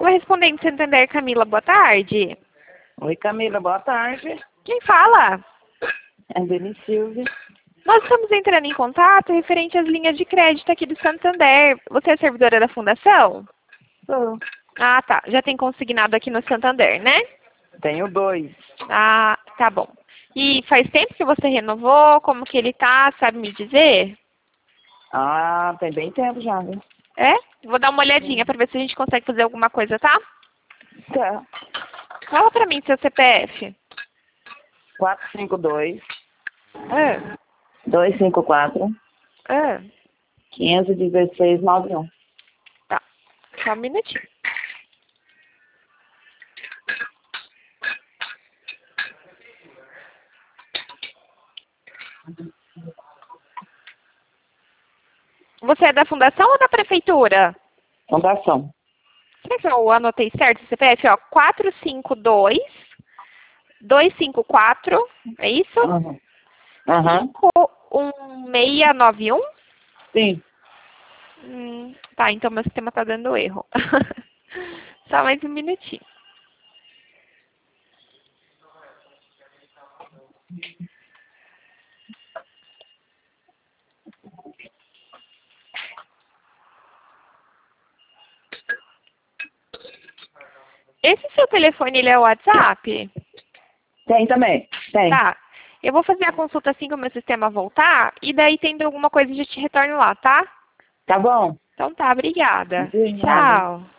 Correspondente Santander, Camila, boa tarde. Oi, Camila, boa tarde. Quem fala? É a Deni Silvia. Nós estamos entrando em contato referente às linhas de crédito aqui do Santander. Você é servidora da Fundação? Sou. Ah, tá. Já tem consignado aqui no Santander, né? Tenho 2. Ah, tá bom. E faz tempo que você renovou? Como que ele tá? Sabe me dizer? Ah, tem bem tempo já, viu? É? Vou dar uma olhadinha para ver se a gente consegue fazer alguma coisa, tá? Tá. Fala pra mim seu CPF. 452 Ah, 254 ah, 516 91. tá. Só um minutinho. Você é da Fundação ou da Prefeitura? Fundação. Será que eu anotei certo o CPF? Ó, 452 254, é isso? Aham. Aham. 51691? Sim. Tá, então meu sistema tá dando erro. Só mais um minutinho. Esse seu telefone, ele é o WhatsApp? Tem também. Tem. Tá. Eu vou fazer a consulta assim que o meu sistema voltar, e daí tendo alguma coisa eu já te retorno lá, tá? Tá bom? Então tá, obrigada. De nada. Tchau.